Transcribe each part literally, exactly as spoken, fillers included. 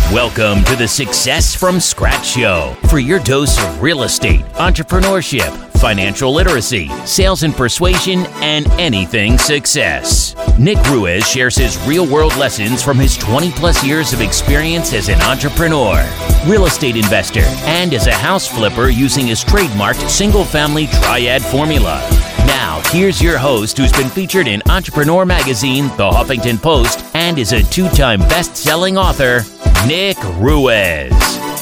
Welcome to the Success from Scratch Show for your dose of real estate, entrepreneurship, financial literacy, sales and persuasion, and anything success. Nick Ruiz shares his real-world lessons from his twenty plus years of experience as an entrepreneur, real estate investor, and as a house flipper using his trademarked single-family triad formula. Now, here's your host who's been featured in Entrepreneur Magazine, The Huffington Post, and is a two-time best-selling author, Nick Ruiz.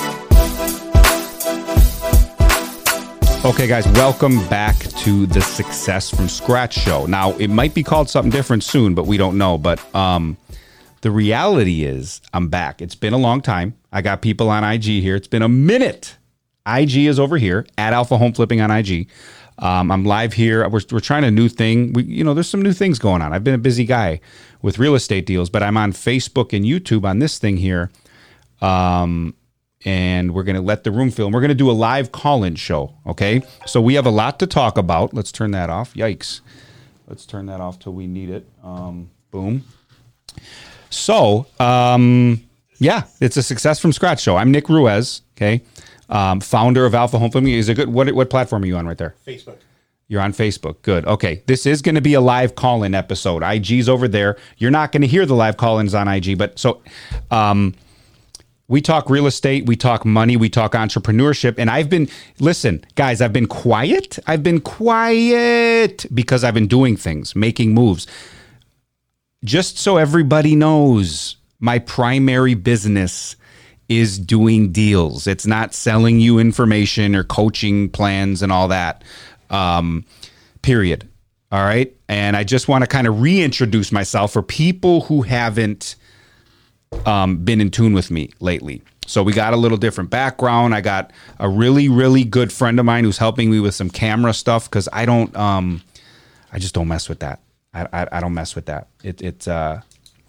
Okay, guys, welcome back to the Success from Scratch show. Now, it might be called something different soon, but we don't know. But um, the reality is I'm back. It's been a long time. I got people on I G here. It's been a minute. I G is over here, at Alpha Home Flipping on I G. Um, I'm live here. We're, we're trying a new thing. We, you know, there's some new things going on. I've been a busy guy with real estate deals, but I'm on Facebook and YouTube on this thing here. Um, and we're going to let the room fill. And we're going to do a live call-in show, okay? So we have a lot to talk about. Let's turn that off. Yikes. Let's turn that off till we need it. Um, boom. So, um, yeah, it's a Success from Scratch show. I'm Nick Ruiz, okay? Um, founder of Alpha Home Flipping. Is it good? What what platform are you on right there? Facebook. You're on Facebook. Good. Okay. This is going to be a live call-in episode. I G's over there. You're not going to hear the live call-ins on I G, but so um, we talk real estate, we talk money, we talk entrepreneurship, and I've been, listen, guys, I've been quiet. I've been quiet because I've been doing things, making moves. Just so everybody knows, my primary business is doing deals. It's not selling you information or coaching plans and all that, um, period. All right. And I just want to kind of reintroduce myself for people who haven't um, been in tune with me lately. So we got a little different background. I got a really, really good friend of mine who's helping me with some camera stuff because I don't, um, I just don't mess with that. I, I, I don't mess with that. It, it's, uh,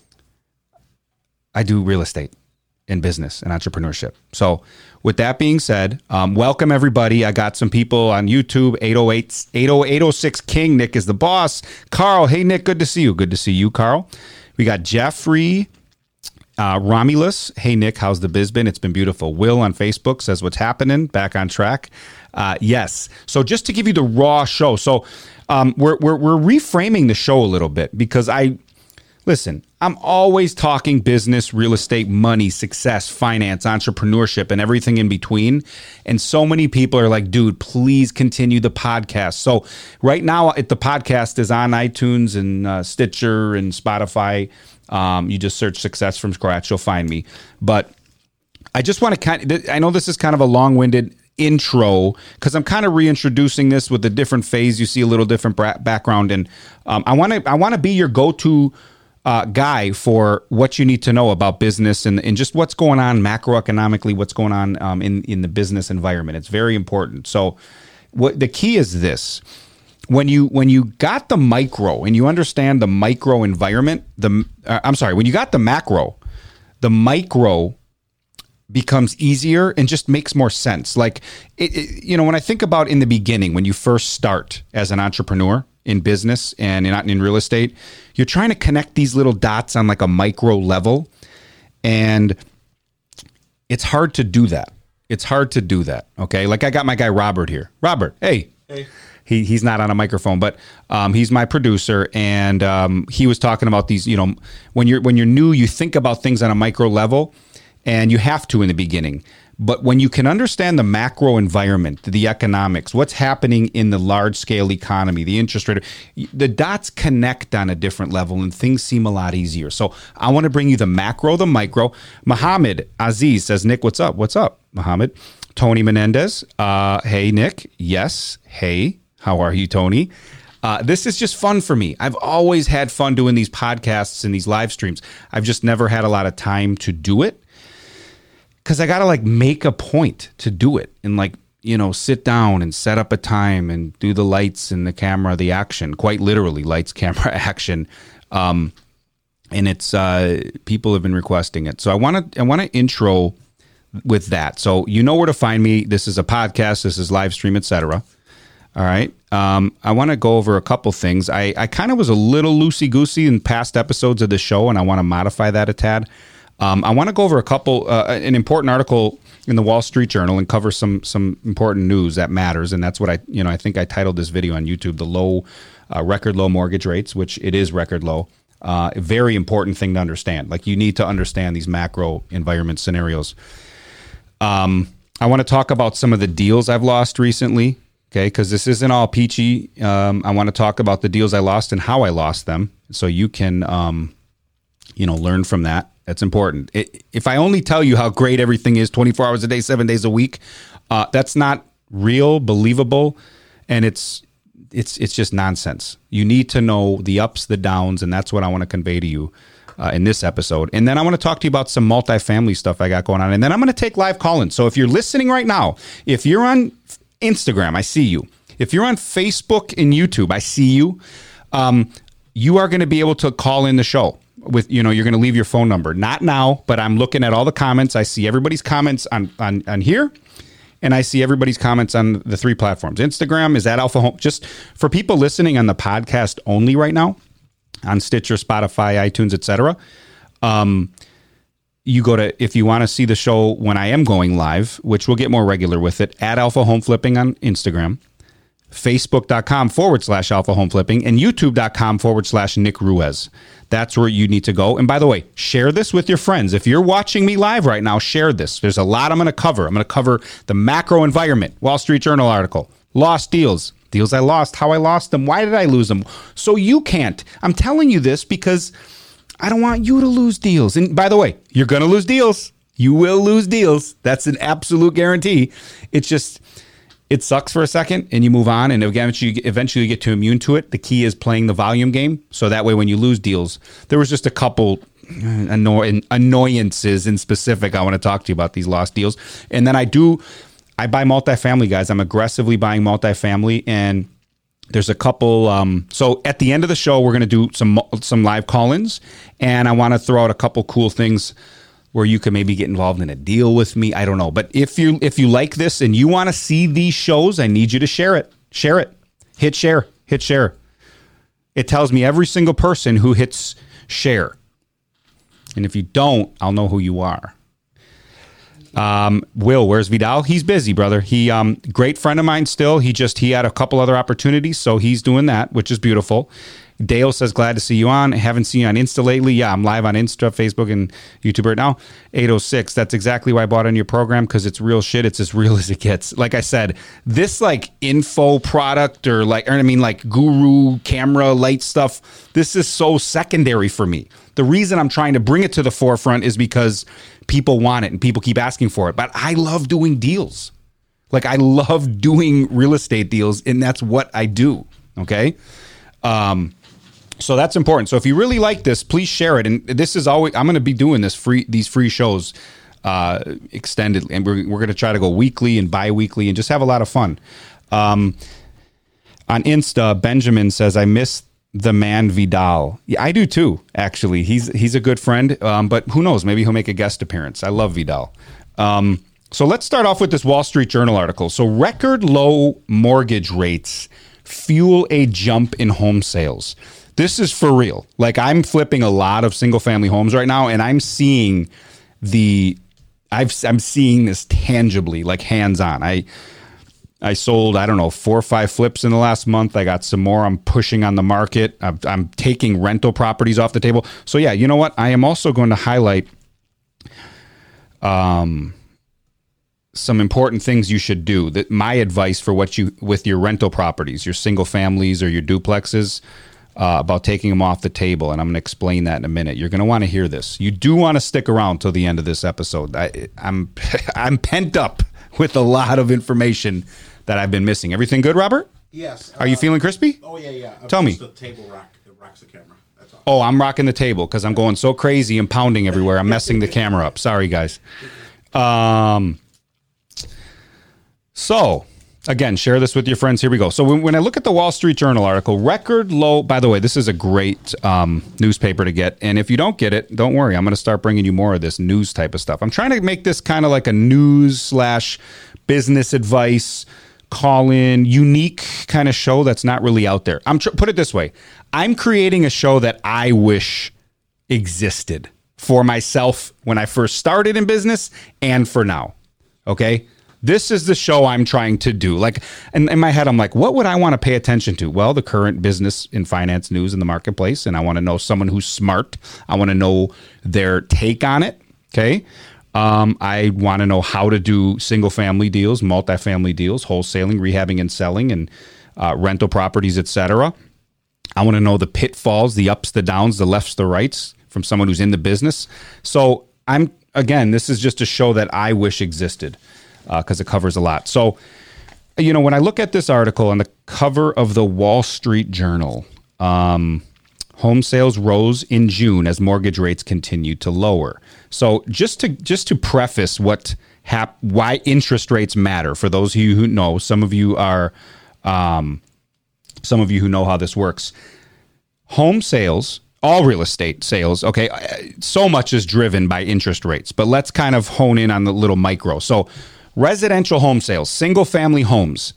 I do real estate in business and entrepreneurship. So with that being said, um, welcome everybody. I got some people on YouTube, eight oh eight, eight oh eight oh six King. Nick is the boss. Carl, hey Nick, good to see you. Good to see you, Carl. We got Jeffrey, uh, Romulus. Hey Nick, how's the biz been? It's been beautiful. Will on Facebook says what's happening, back on track. Uh, yes. So just to give you the raw show. So um, we're, we're, we're reframing the show a little bit because I, listen, I'm always talking business, real estate, money, success, finance, entrepreneurship, and everything in between. And so many people are like, dude, please continue the podcast. So right now, it, the podcast is on iTunes and uh, Stitcher and Spotify. Um, you just search Success from Scratch, you'll find me. But I just want to kind of, I know this is kind of a long-winded intro because I'm kind of reintroducing this with a different phase. You see a little different bra- background. And um, I want to I want to be your go-to Uh, guy for what you need to know about business and, and just what's going on macroeconomically, what's going on um, in, in the business environment. It's very important. So what the key is this. When you when you got the micro and you understand the micro environment, the uh, I'm sorry, when you got the macro, the micro becomes easier and just makes more sense. Like, it, it, you know, when I think about in the beginning, when you first start as an entrepreneur, in business and in, in real estate, you're trying to connect these little dots on like a micro level. And it's hard to do that. It's hard to do that. Okay. Like I got my guy, Robert here. Robert. Hey, Hey. he, he's not on a microphone, but um, he's my producer. And um, he was talking about these, you know, when you're, when you're new, you think about things on a micro level and you have to in the beginning. But when you can understand the macro environment, the economics, what's happening in the large scale economy, the interest rate, the dots connect on a different level and things seem a lot easier. So I want to bring you the macro, the micro. Mohammed Aziz says, Nick, what's up? What's up, Mohammed? Tony Menendez. Uh, hey, Nick. Yes. Hey, how are you, Tony? Uh, this is just fun for me. I've always had fun doing these podcasts and these live streams. I've just never had a lot of time to do it. Because I got to like make a point to do it and like, you know, sit down and set up a time and do the lights and the camera, the action, quite literally lights, camera, action. Um, and it's uh, people have been requesting it. So I want to I want to intro with that. So you know where to find me. This is a podcast. This is live stream, et cetera. All right. Um, I want to go over a couple things. I, I kind of was a little loosey-goosey in past episodes of the show, and I want to modify that a tad. Um, I want to go over a couple, uh, an important article in the Wall Street Journal and cover some some important news that matters. And that's what I, you know, I think I titled this video on YouTube, the low, uh, record low mortgage rates, which it is record low. Uh, a very important thing to understand. Like you need to understand these macro environment scenarios. Um, I want to talk about some of the deals I've lost recently. Okay, because this isn't all peachy. Um, I want to talk about the deals I lost and how I lost them, so you can, um, you know, learn from that. That's important. It, if I only tell you how great everything is twenty-four hours a day, seven days a week, uh, that's not real, believable, and it's it's it's just nonsense. You need to know the ups, the downs, and that's what I want to convey to you uh, in this episode. And then I want to talk to you about some multifamily stuff I got going on, and then I'm going to take live call-ins. So if you're listening right now, if you're on Instagram, I see you. If you're on Facebook and YouTube, I see you. Um, you are going to be able to call in the show with, you know, you're going to leave your phone number. Not now, but I'm looking at all the comments. I see everybody's comments on, on, on here, and I see everybody's comments on the three platforms. Instagram is at Alpha Home. Just for people listening on the podcast only right now, on Stitcher, Spotify, iTunes, et cetera. Um, You go to, if you want to see the show when I am going live, which we'll get more regular with it, at Alpha Home Flipping on Instagram, Facebook.com forward slash Alpha Home Flipping, and YouTube.com forward slash Nick Ruiz. That's where you need to go. And by the way, share this with your friends. If you're watching me live right now, share this. There's a lot I'm going to cover. I'm going to cover the macro environment, Wall Street Journal article, lost deals, deals I lost, how I lost them, why did I lose them? So you can't. I'm telling you this because I don't want you to lose deals. And by the way, you're going to lose deals. You will lose deals. That's an absolute guarantee. It's just, it sucks for a second and you move on, and eventually, eventually you get too immune to it. The key is playing the volume game. So that way, when you lose deals, there was just a couple annoy- annoyances in specific I want to talk to you about these lost deals. And then I do, I buy multifamily, guys. I'm aggressively buying multifamily, and there's a couple. Um, so at the end of the show, we're going to do some some live call-ins, and I want to throw out a couple cool things where you can maybe get involved in a deal with me. I don't know, but if you if you like this and you want to see these shows, I need you to share it. Share it. Hit share. Hit share. It tells me every single person who hits share, and if you don't, I'll know who you are. Um, Will, where's Vidal? He's busy, brother. He, um, great friend of mine still. He just, he had a couple other opportunities, so he's doing that, which is beautiful. Dale says, glad to see you on. I haven't seen you on Insta lately. Yeah, I'm live on Insta, Facebook, and YouTube right now. eight oh six. That's exactly why I bought on your program, because it's real shit. It's as real as it gets. Like I said, this like info product or like, or I mean like guru camera light stuff, this is so secondary for me. The reason I'm trying to bring it to the forefront is because people want it and people keep asking for it. But I love doing deals. Like I love doing real estate deals, and that's what I do. Okay. Um, So that's important. So if you really like this, please share it. And this is always, I'm going to be doing this free, these free shows, uh, extended, and we're, we're going to try to go weekly and bi-weekly and just have a lot of fun. Um, on Insta, Benjamin says, I miss the man Vidal. Yeah, I do too, actually. He's, he's a good friend. Um, but who knows, maybe he'll make a guest appearance. I love Vidal. Um, so let's start off with this Wall Street Journal article. So record low mortgage rates fuel a jump in home sales. This is for real. Like I'm flipping a lot of single family homes right now, and I'm seeing the, I've, I'm seeing this tangibly, like hands on. I, I sold, I don't know, four or five flips in the last month. I got some more I'm pushing on the market. I'm, I'm taking rental properties off the table. So yeah, you know what? I am also going to highlight um, some important things you should do. That my advice for what you, with your rental properties, your single families or your duplexes, Uh, about taking them off the table, and I'm going to explain that in a minute. You're going to want to hear this. You do want to stick around till the end of this episode. I, I'm I'm pent up with a lot of information that I've been missing. Everything good, Robert? Yes. Are uh, you feeling crispy? Oh yeah, yeah. Tell me. The table rock it rocks the camera. That's all. Oh, I'm rocking the table because I'm going so crazy and pounding everywhere. I'm messing the camera up. Sorry, guys. Um. So. Again, share this with your friends. Here we go. So when, when I look at the Wall Street Journal article, record low, by the way, this is a great um, newspaper to get. And if you don't get it, don't worry. I'm going to start bringing you more of this news type of stuff. I'm trying to make this kind of like a news slash business advice, call in, unique kind of show that's not really out there. I'm tr- Put it this way. I'm creating a show that I wish existed. for myself when I first started in business and for now. Okay. This is the show I'm trying to do. Like, and in my head, I'm like, what would I want to pay attention to? Well, the current business and finance news in the marketplace. And I want to know someone who's smart. I want to know their take on it. Okay. Um, I want to know how to do single family deals, multifamily deals, wholesaling, rehabbing and selling, and uh, rental properties, et cetera. I want to know the pitfalls, the ups, the downs, the lefts, the rights from someone who's in the business. So I'm, again, this is just a show that I wish existed because uh, it covers a lot. So, you know, when I look at this article on the cover of the Wall Street Journal, um, home sales rose in June as mortgage rates continued to lower. So just to just to preface what hap- why interest rates matter for those of you who know, some of you are, um, some of you who know how this works. Home sales, all real estate sales, okay, so much is driven by interest rates, but let's kind of hone in on the little micro. So residential home sales, single family homes,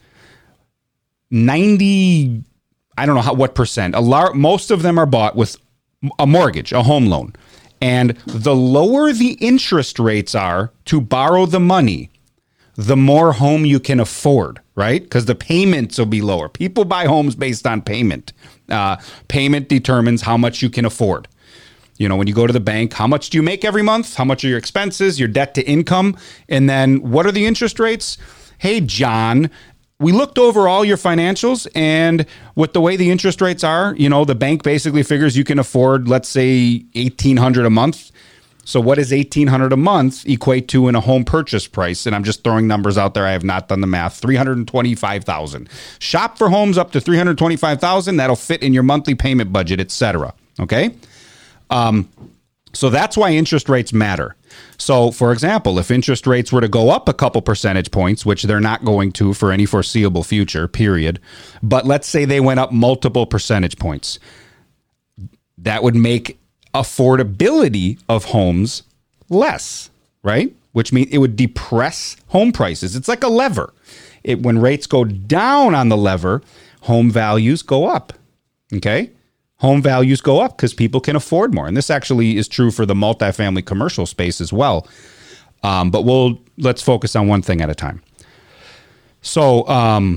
ninety, I don't know how, what percent, a lar- most of them are bought with a mortgage, a home loan. And the lower the interest rates are to borrow the money, the more home you can afford, right? Because the payments will be lower. People buy homes based on payment. Uh, payment determines how much you can afford. You know, when you go to the bank, how much do you make every month? How much are your expenses, your debt to income? And then what are the interest rates? Hey, John, we looked over all your financials, and with the way the interest rates are, you know, the bank basically figures you can afford, let's say, eighteen hundred dollars a month. So what does eighteen hundred dollars a month equate to in a home purchase price? And I'm just throwing numbers out there. I have not done the math. three hundred twenty-five thousand dollars. Shop for homes up to three hundred twenty-five thousand dollars. That'll fit in your monthly payment budget, et cetera. Okay? Um, so that's why interest rates matter. So, for example, if interest rates were to go up a couple percentage points, which they're not going to for any foreseeable future, period, but let's say they went up multiple percentage points, that would make affordability of homes less, right? Which means it would depress home prices. It's like a lever. It, when rates go down on the lever, home values go up, okay? Home values go up because people can afford more. And this actually is true for the multifamily commercial space as well. Um, but we'll let's focus on one thing at a time. So, um,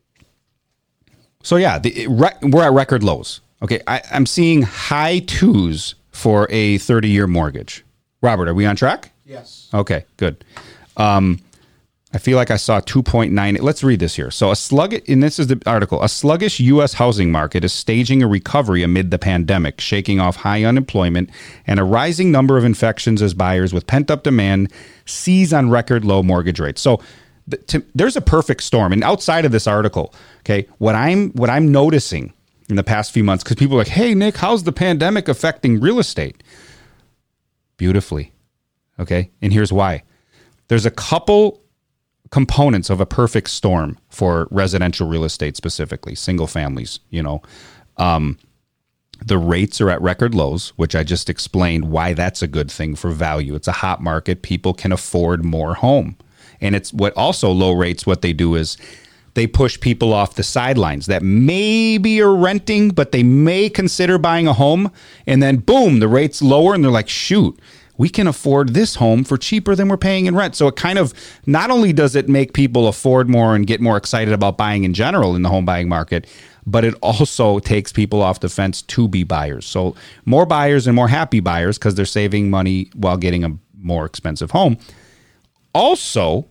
so yeah, the, we're at record lows. Okay, I, I'm seeing high twos for a thirty-year mortgage. Robert, are we on track? Yes. Okay, good. Um, I feel like I saw two point nine. Let's read this here. So a sluggish, and this is the article, a sluggish U S housing market is staging a recovery amid the pandemic, shaking off high unemployment and a rising number of infections as buyers with pent-up demand seize on record low mortgage rates. So the, to, there's a perfect storm. And outside of this article, okay, what I'm what I'm noticing in the past few months, because people are like, hey, Nick, how's the pandemic affecting real estate? Beautifully. Okay, and here's why. There's a couple components of a perfect storm for residential real estate, specifically single families. You know, um, the rates are at record lows, which I just explained why that's a good thing for value. It's a hot market. People can afford more home. And it's what also low rates, what they do is they push people off the sidelines that maybe are renting, but they may consider buying a home. And then boom, the rate's lower and they're like, shoot, we can afford this home for cheaper than we're paying in rent. So it kind of, not only does it make people afford more and get more excited about buying in general in the home buying market, but it also takes people off the fence to be buyers. So more buyers and more happy buyers because they're saving money while getting a more expensive home. Also,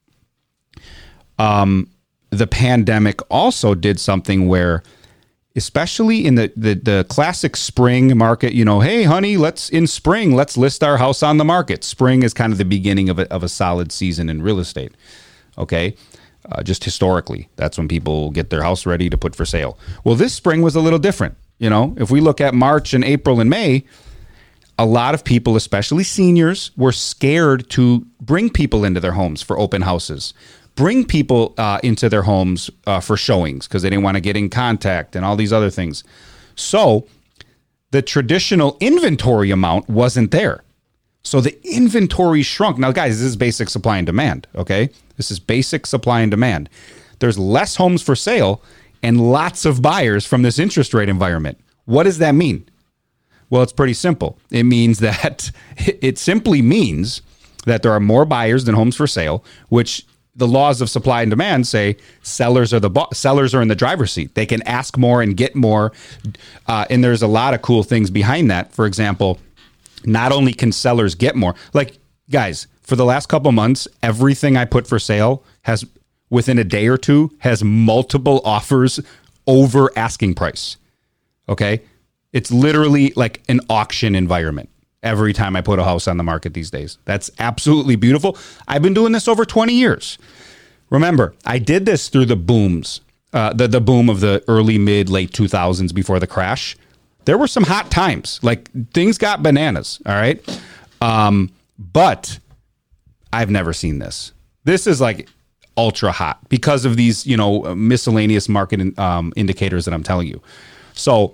um, the pandemic also did something where, especially in the, the, the classic spring market, you know, hey, honey, let's in spring, let's list our house on the market. Spring is kind of the beginning of a, of a solid season in real estate. Okay. Uh, just historically, that's when people get their house ready to put for sale. Well, this spring was a little different. You know, if we look at March and April and May, a lot of people, especially seniors, were scared to bring people into their homes for open houses. Bring people uh, into their homes uh, for showings because they didn't want to get in contact and all these other things. So the traditional inventory amount wasn't there. So the inventory shrunk. Now, guys, this is basic supply and demand, okay? This is basic supply and demand. There's less homes for sale and lots of buyers from this interest rate environment. What does that mean? Well, it's pretty simple. It means that it simply means that there are more buyers than homes for sale, which the laws of supply and demand say sellers are the bo- sellers are in the driver's seat. They can ask more and get more. Uh, and there's a lot of cool things behind that. For example, not only can sellers get more, like guys, for the last couple months, everything I put for sale has within a day or two has multiple offers over asking price. Okay. It's literally like an auction environment every time I put a house on the market these days. That's absolutely beautiful. I've been doing this over twenty years. Remember, I did this through the booms, uh, the, the boom of the early, mid, late two thousands before the crash. There were some hot times. Like, things got bananas, all right? Um, but I've never seen this. This is like ultra hot because of these, you know, miscellaneous market um, indicators that I'm telling you. So,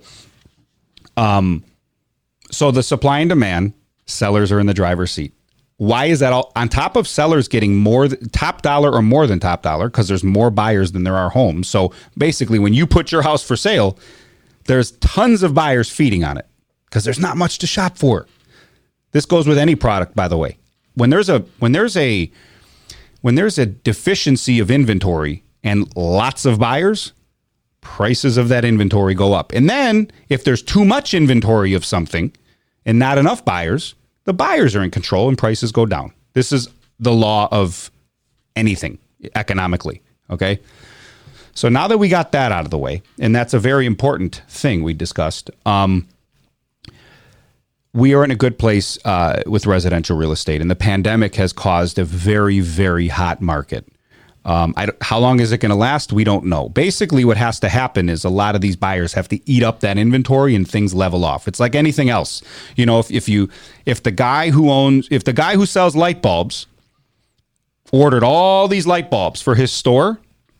um, So the supply and demand, sellers are in the driver's seat. Why is that all? On top of sellers getting more th- top dollar or more than top dollar, because there's more buyers than there are homes. So basically, when you put your house for sale, there's tons of buyers feeding on it because there's not much to shop for. This goes with any product, by the way. When there's a when there's a when there's a deficiency of inventory and lots of buyers, prices of that inventory go up. And then if there's too much inventory of something and not enough buyers, the buyers are in control and prices go down. This is the law of anything economically. Okay. So now that we got that out of the way, and that's a very important thing we discussed, um, we are in a good place uh, with residential real estate, and the pandemic has caused a very, very hot market. Um, I, how long is it going to last? We don't know. Basically, what has to happen is a lot of these buyers have to eat up that inventory and things level off. It's like anything else. You know, if, if you if the guy who owns if the guy who sells light bulbs ordered all these light bulbs for his store,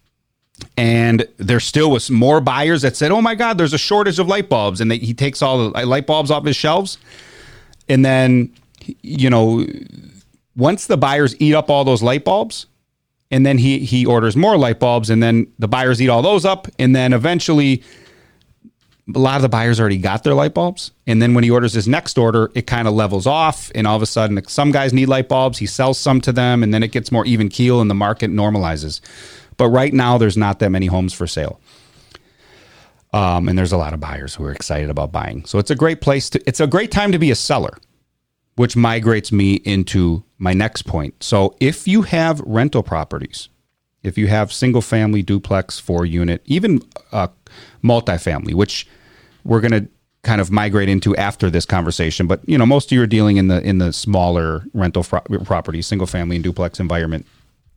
and there still was more buyers that said, "Oh my God, there's a shortage of light bulbs," and they, he takes all the light bulbs off his shelves, and then you know, once the buyers eat up all those light bulbs. And then he he orders more light bulbs, and then the buyers eat all those up, and then eventually a lot of the buyers already got their light bulbs. And then when he orders his next order, it kind of levels off, and all of a sudden some guys need light bulbs, he sells some to them, and then it gets more even keel and the market normalizes. But right now there's not that many homes for sale. Um, and there's a lot of buyers who are excited about buying. So it's a great place to, it's a great time to be a seller, which migrates me into my next point. So if you have rental properties, if you have single family, duplex, four unit, even uh, multifamily, which we're going to kind of migrate into after this conversation, but you know, most of you are dealing in the in the smaller rental fro- properties, single family and duplex environment.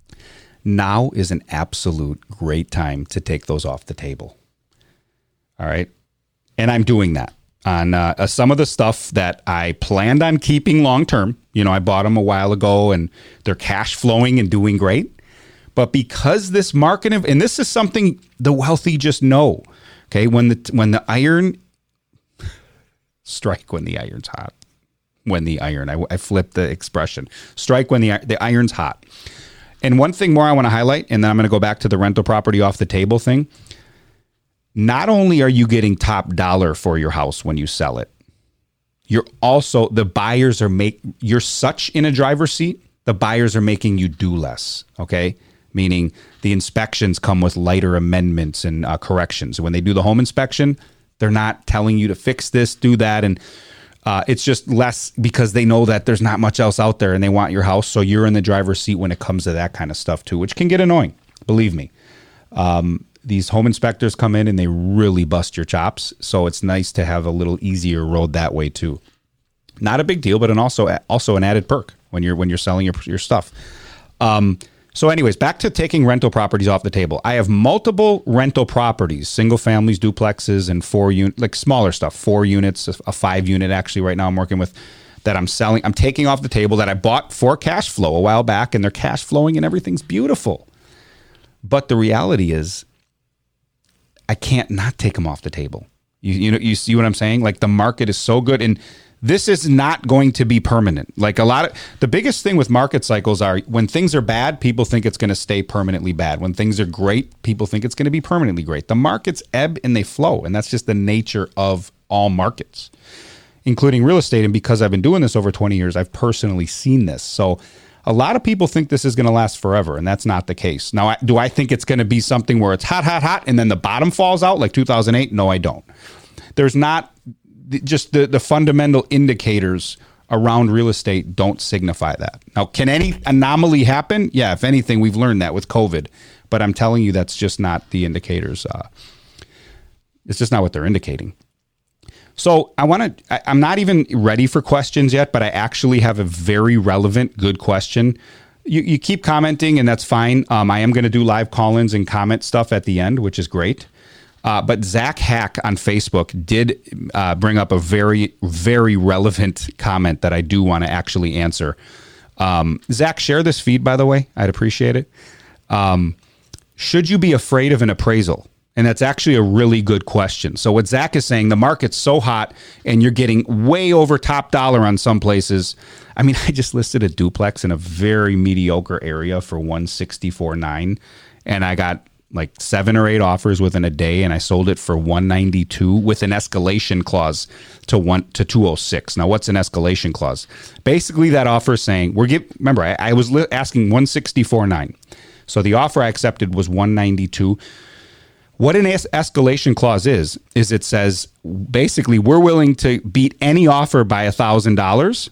Now is an absolute great time to take those off the table. All right, and I'm doing that. On uh, uh, some of the stuff that I planned on keeping long term. You know, I bought them a while ago and they're cash flowing and doing great. But because this market, and this is something the wealthy just know, okay, when the when the iron, strike when the iron's hot. When the iron, I, I flipped the expression. Strike when the the iron's hot. And one thing more I want to highlight, and then I'm going to go back to the rental property off the table thing. Not only are you getting top dollar for your house when you sell it, you're also, the buyers are make, you're such in a driver's seat, the buyers are making you do less, okay? Meaning the inspections come with lighter amendments and uh, corrections. When they do the home inspection, they're not telling you to fix this, do that, and uh, it's just less because they know that there's not much else out there and they want your house, so you're in the driver's seat when it comes to that kind of stuff too, which can get annoying, believe me. Um, These home inspectors come in and they really bust your chops. So it's nice to have a little easier road that way too. Not a big deal, but an also also an added perk when you're when you're selling your your stuff. Um, so anyways, back to taking rental properties off the table. I have multiple rental properties, single families, duplexes, and four unit, like smaller stuff, four units, a five unit actually right now I'm working with that I'm selling. I'm taking off the table that I bought for cash flow a while back, and they're cash flowing and everything's beautiful. But the reality is, I can't not take them off the table. You, you know, you see what I'm saying? Like the market is so good, and this is not going to be permanent. Like a lot of the biggest thing with market cycles are when things are bad, people think it's going to stay permanently bad. When things are great, people think it's going to be permanently great. The markets ebb and they flow, and that's just the nature of all markets. including real estate. And because I've been doing this over twenty years, I've personally seen this. So a lot of people think this is going to last forever, and that's not the case. Now, I, do I think it's going to be something where it's hot, hot, hot, and then the bottom falls out like two thousand eight? No, I don't. There's not just the, the fundamental indicators around real estate don't signify that. Now, can any anomaly happen? Yeah, if anything, we've learned that with COVID. But I'm telling you, that's just not the indicators. Uh, it's just not what they're indicating. So I want to, I'm not even ready for questions yet, but I actually have a very relevant, good question. You, you keep commenting, and that's fine. Um, I am going to do live call-ins and comment stuff at the end, which is great. Uh, but Zach Hack on Facebook did uh, bring up a very, very relevant comment that I do want to actually answer. Um, Zach, share this feed, by the way. I'd appreciate it. Um, should you be afraid of an appraisal? And that's actually a really good question. So what Zach is saying, the market's so hot and you're getting way over top dollar on some places. I mean, I just listed a duplex in a very mediocre area for one sixty-four point nine, and I got like seven or eight offers within a day, and I sold it for one ninety-two with an escalation clause to one to two oh six. Now, what's an escalation clause? Basically, that offer is saying we're give. Remember, I, I was li- asking one sixty-four point nine, so the offer I accepted was one ninety-two. What an es- escalation clause is, is it says basically we're willing to beat any offer by one thousand dollars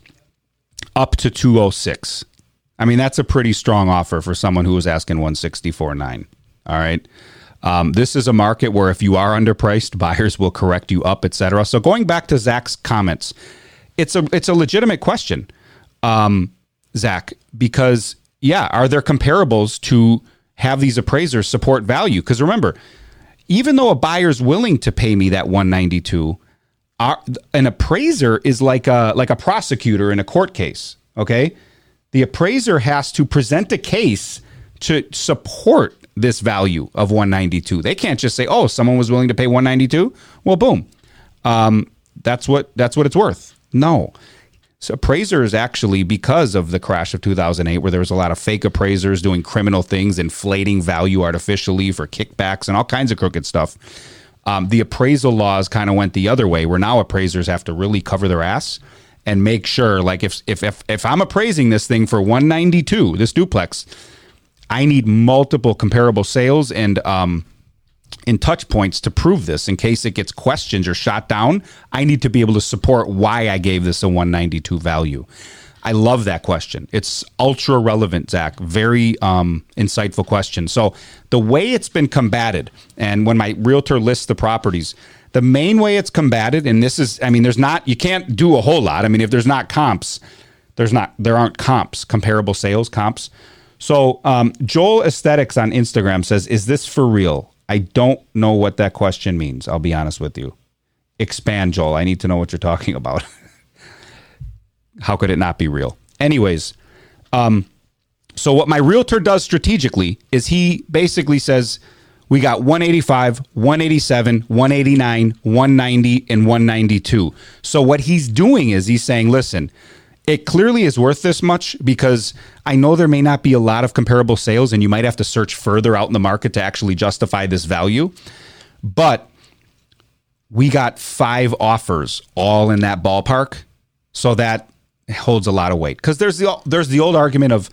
up to two oh six. I mean, that's a pretty strong offer for someone who was asking one sixty-four point nine. All right. Um, this is a market where if you are underpriced, buyers will correct you up, et cetera. So going back to Zach's comments, it's a it's a legitimate question, um, Zach, because, yeah, are there comparables to have these appraisers support value? Because remember, even though a buyer's willing to pay me that one ninety-two, our, an appraiser is like a like a prosecutor in a court case. Okay, the appraiser has to present a case to support this value of one ninety-two. They can't just say, "Oh, someone was willing to pay one ninety-two." Well, boom, um, that's what that's what it's worth. No. So appraisers actually, because of the crash of two thousand eight, where there was a lot of fake appraisers doing criminal things, inflating value artificially for kickbacks and all kinds of crooked stuff, um, the appraisal laws kind of went the other way, where now appraisers have to really cover their ass and make sure, like, if if if, if I'm appraising this thing for one ninety-two, this duplex, I need multiple comparable sales and um, in touch points to prove this. In case it gets questioned or shot down, I need to be able to support why I gave this a one ninety-two value. I love that question. It's ultra relevant, Zach. Very um, insightful question. So the way it's been combated, and when my realtor lists the properties, the main way it's combated, and this is, I mean, there's not, you can't do a whole lot. I mean, if there's not comps, there's not, there aren't comps, comparable sales comps. So um, Joel Aesthetics on Instagram says, is this for real? I don't know what that question means. I'll be honest with you. Expand, Joel. I need to know what you're talking about. How could it not be real? Anyways, um, so what my realtor does strategically is he basically says, we got one eighty-five, one eighty-seven, one eighty-nine, one ninety, and one ninety-two. So what he's doing is he's saying, listen, it clearly is worth this much because I know there may not be a lot of comparable sales and you might have to search further out in the market to actually justify this value. But we got five offers all in that ballpark. So that holds a lot of weight because there's the, there's the old argument of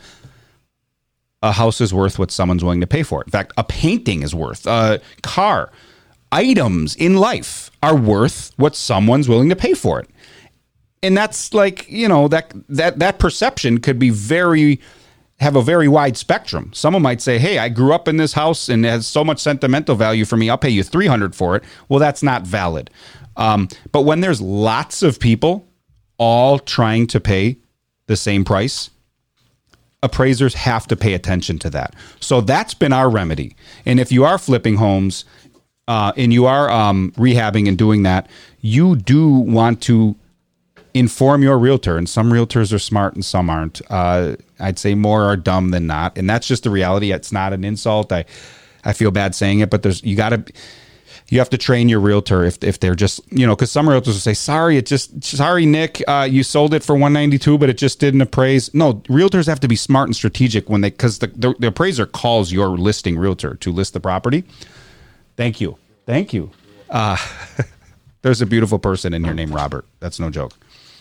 a house is worth what someone's willing to pay for it. In fact, a painting is worth, a car, items in life are worth what someone's willing to pay for it. And that's like, you know, that that that perception could be very, have a very wide spectrum. Someone might say, hey, I grew up in this house and it has so much sentimental value for me, I'll pay you three hundred dollars for it. Well, that's not valid. Um, but when there's lots of people all trying to pay the same price, appraisers have to pay attention to that. So that's been our remedy. And if you are flipping homes uh, and you are um, rehabbing and doing that, you do want to inform your realtor, and some realtors are smart and some aren't. Uh, I'd say more are dumb than not, and that's just the reality. It's not an insult. I, I feel bad saying it, but there's you got to, you have to train your realtor if if they're just, you know, because some realtors will say, sorry, it just sorry Nick, uh, you sold it for one ninety-two, but it just didn't appraise. No, realtors have to be smart and strategic when they, because the, the the appraiser calls your listing realtor to list the property. Thank you, thank you. Uh, There's a beautiful person in here named Robert. That's no joke.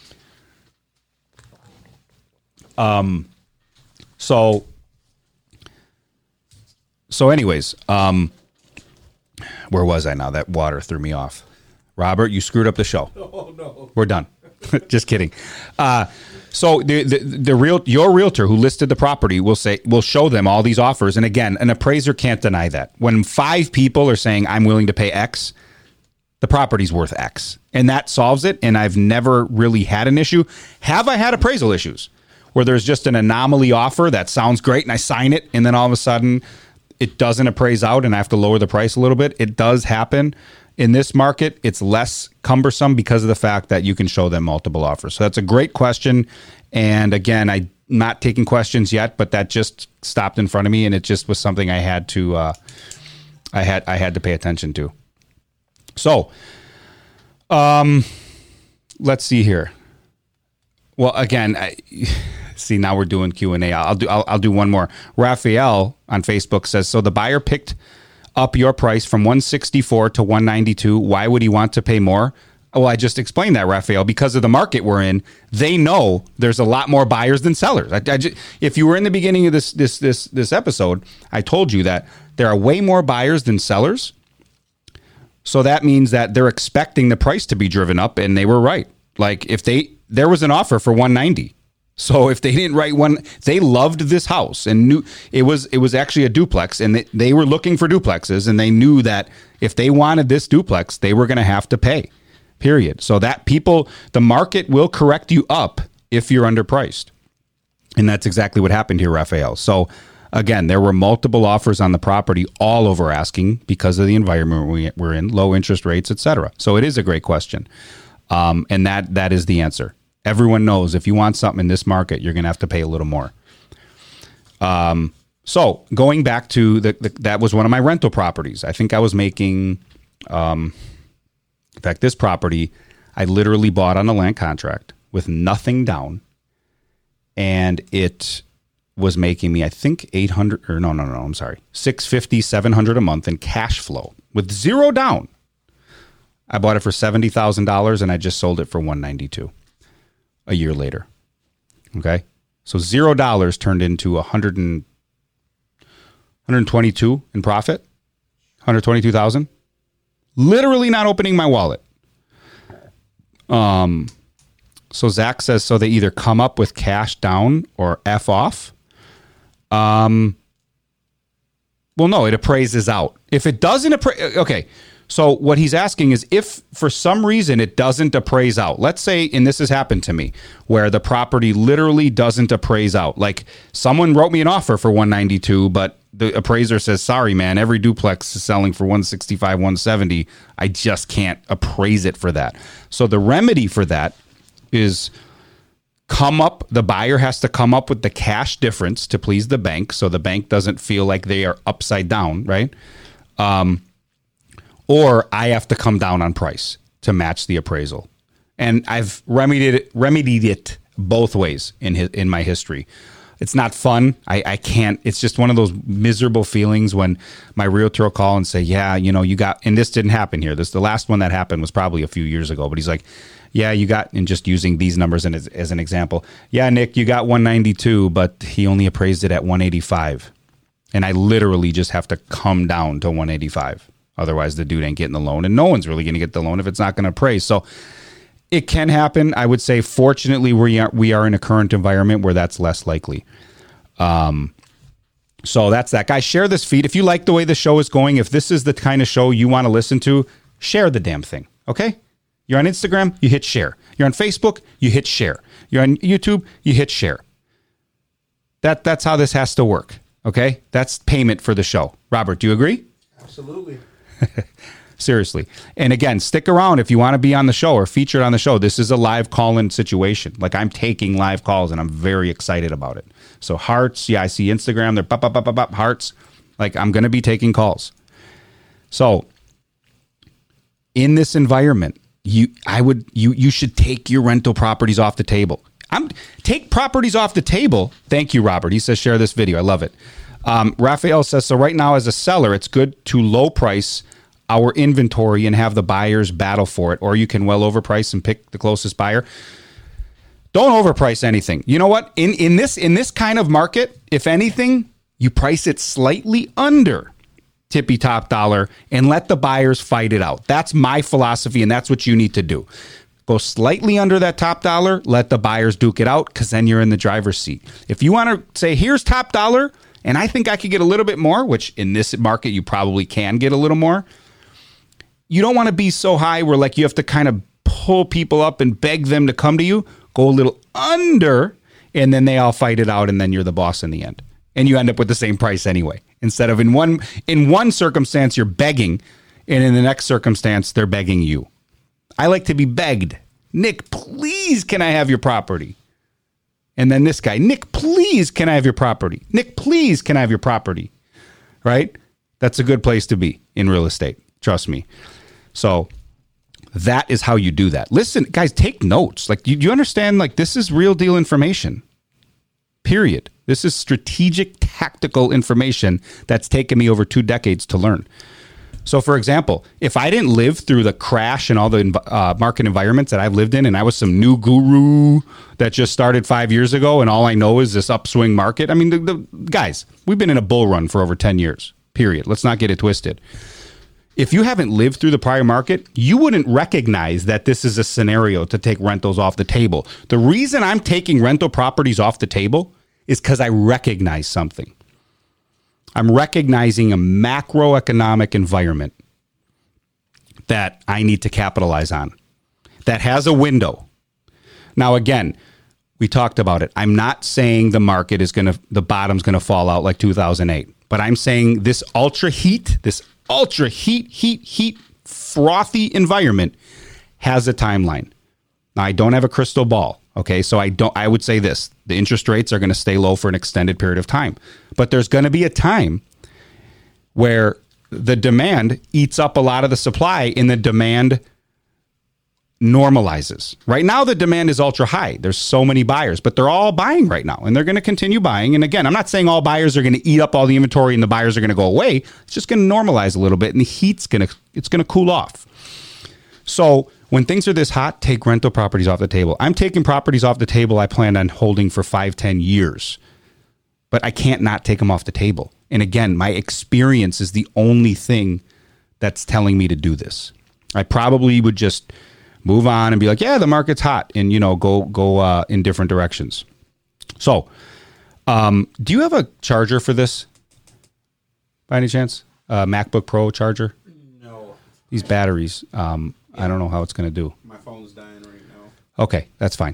Um, so, so anyways, um, where was I now? That water threw me off. Robert, you screwed up the show. Oh, no. We're done. Just kidding. Uh, so the, the the real your realtor who listed the property will say will show them all these offers, and again, an appraiser can't deny that. When five people are saying I'm willing to pay X, the property's worth X, and that solves it. And I've never really had an issue. Have I had appraisal issues where there's just an anomaly offer that sounds great and I sign it, and then all of a sudden it doesn't appraise out and I have to lower the price a little bit? It does happen. In this market, it's less cumbersome because of the fact that you can show them multiple offers. So that's a great question. And again, I'm not taking questions yet, but that just stopped in front of me, and it just was something I had to, uh, I had, I had to pay attention to. So, um, let's see here. Well, again, I see now we're doing Q and A. I'll do, I'll, I'll do one more. Raphael on Facebook says, so the buyer picked up your price from one sixty-four to one ninety-two. Why would he want to pay more? Well, I just explained that, Raphael. Because of the market we're in, they know there's a lot more buyers than sellers. I, I just, if you were in the beginning of this this this this episode, I told you that there are way more buyers than sellers. So that means that they're expecting the price to be driven up, and they were right. Like if they there was an offer for one ninety. So if they didn't write one, they loved this house and knew it was it was actually a duplex, and they, they were looking for duplexes, and they knew that if they wanted this duplex, they were going to have to pay, period. So that people, the market will correct you up if you're underpriced. And that's exactly what happened here, Raphael. So again, there were multiple offers on the property, all over asking because of the environment we, we're in, low interest rates, et cetera. So it is a great question. Um, and that that is the answer. Everyone knows if you want something in this market, you're going to have to pay a little more. Um, so going back to the, the, that was one of my rental properties. I think I was making, um, in fact, this property, I literally bought on a land contract with nothing down, and it was making me, I think eight hundred or no, no, no, I'm sorry. six fifty, seven hundred a month in cash flow with zero down. I bought it for seventy thousand dollars and I just sold it for one ninety-two. A year later. Okay. So zero dollars turned into a hundred and one twenty-two in profit. one hundred twenty-two thousand. Literally not opening my wallet. Um, so Zach says, so they either come up with cash down or F off. Um, well, no, it appraises out. If it doesn't appraise, okay. So what he's asking is if for some reason it doesn't appraise out, let's say, and this has happened to me, where the property literally doesn't appraise out. Like someone wrote me an offer for one ninety-two, but the appraiser says, sorry, man, every duplex is selling for one sixty-five, one seventy. I just can't appraise it for that. So the remedy for that is come up, the buyer has to come up with the cash difference to please the bank. So the bank doesn't feel like they are upside down, right? Um, Or I have to come down on price to match the appraisal. And I've remedied it, remedied it both ways in his, in my history. It's not fun. I, I can't. It's just one of those miserable feelings when my realtor will call and say, yeah, you know, you got, and this didn't happen here. This, the last one that happened was probably a few years ago, but he's like, yeah, you got, and just using these numbers as, as an example. Yeah, Nick, you got one ninety-two, but he only appraised it at one eighty-five. And I literally just have to come down to one eighty-five. Otherwise, the dude ain't getting the loan, and no one's really going to get the loan if it's not going to appraise. So it can happen. I would say, fortunately, we are we are in a current environment where that's less likely. Um, so that's that. Guys, share this feed. If you like the way the show is going, if this is the kind of show you want to listen to, share the damn thing, okay? You're on Instagram, you hit share. You're on Facebook, you hit share. You're on YouTube, you hit share. That That's how this has to work, okay? That's payment for the show. Robert, do you agree? Absolutely. Seriously. And again, stick around if you want to be on the show or featured on the show. This is a live call-in situation. Like I'm taking live calls and I'm very excited about it. So hearts, yeah, I see Instagram. They're pop, pop, pop, pop, pop, hearts. Like I'm going to be taking calls. So in this environment, you, I would, you, you should take your rental properties off the table. I'm take properties off the table. Thank you, Robert. He says, share this video. I love it. Um, Raphael says, so right now as a seller, it's good to low price our inventory and have the buyers battle for it, or you can well overprice and pick the closest buyer. Don't overprice anything. You know what? In in this in this kind of market, if anything, you price it slightly under tippy top dollar and let the buyers fight it out. That's my philosophy, and that's what you need to do. Go slightly under that top dollar, let the buyers duke it out, because then you're in the driver's seat. If you want to say, here's top dollar, and I think I could get a little bit more, which in this market you probably can get a little more, you don't want to be so high where like you have to kind of pull people up and beg them to come to you. Go a little under, and then they all fight it out, and then you're the boss in the end. And you end up with the same price anyway. Instead of in one in one circumstance, you're begging, and in the next circumstance, they're begging you. I like to be begged. Nick, please, can I have your property? And then this guy, Nick, please, can I have your property? Nick, please, can I have your property? Right? That's a good place to be in real estate. Trust me. So that is how you do that. Listen, guys, take notes. Like, you, you understand, like, this is real deal information. Period. This is strategic, tactical information that's taken me over two decades to learn. So, for example, if I didn't live through the crash and all the uh, market environments that I've lived in, and I was some new guru that just started five years ago, and all I know is this upswing market. I mean, the, the guys, we've been in a bull run for over ten years, period. Let's not get it twisted. If you haven't lived through the prior market, you wouldn't recognize that this is a scenario to take rentals off the table. The reason I'm taking rental properties off the table is because I recognize something. I'm recognizing a macroeconomic environment that I need to capitalize on, that has a window. Now, again, we talked about it. I'm not saying the market is going to, the bottom's going to fall out like two thousand eight, but I'm saying this ultra heat, this ultra heat, heat, heat, frothy environment has a timeline. Now, I don't have a crystal ball. Okay. So I don't, I would say this, the interest rates are going to stay low for an extended period of time, but there's going to be a time where the demand eats up a lot of the supply and the demand normalizes. Right now, the demand is ultra high. There's so many buyers, but they're all buying right now, and they're going to continue buying. And again, I'm not saying all buyers are going to eat up all the inventory and the buyers are going to go away. It's just going to normalize a little bit, and the heat's going to, it's going to cool off. So when things are this hot, take rental properties off the table. I'm taking properties off the table I plan on holding for five, ten years, but I can't not take them off the table. And again, my experience is the only thing that's telling me to do this. I probably would just move on and be like, yeah, the market's hot, and, you know, go go uh, in different directions. So, um, do you have a charger for this by any chance? Uh, MacBook Pro charger? No. These batteries, um, yeah. I don't know how it's going to do. My phone's dying right now. Okay, that's fine.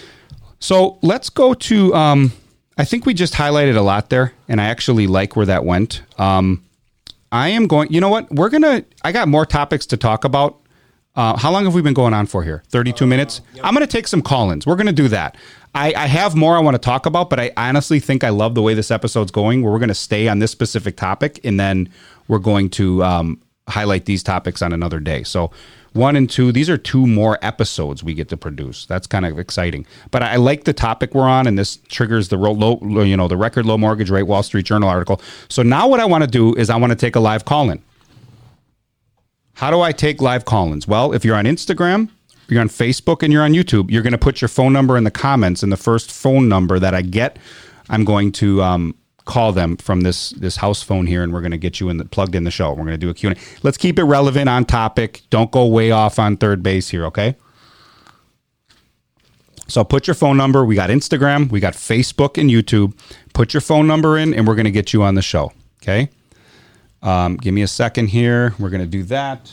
So let's go to, um, I think we just highlighted a lot there, and I actually like where that went. Um, I am going, you know what? We're going to, I got more topics to talk about. Uh, how long have we been going on for here? thirty-two uh, minutes? Yep. I'm going to take some call-ins. We're going to do that. I, I have more I want to talk about, but I honestly think I love the way this episode's going, where we're going to stay on this specific topic, and then we're going to um, highlight these topics on another day. So one and two, these are two more episodes we get to produce. That's kind of exciting. But I like the topic we're on, and this triggers the low, you know, the record low mortgage rate Wall Street Journal article. So now what I want to do is I want to take a live call-in. How do I take live call-ins? Well, if you're on Instagram, you're on Facebook, and you're on YouTube, you're going to put your phone number in the comments, and the first phone number that I get, I'm going to um, call them from this this house phone here, and we're going to get you in the, plugged in the show. We're going to do a Q and A. Let's keep it relevant, on topic. Don't go way off on third base here, okay? So put your phone number. We got Instagram, we got Facebook and YouTube. Put your phone number in, and we're going to get you on the show, okay? Um, give me a second here. We're going to do that.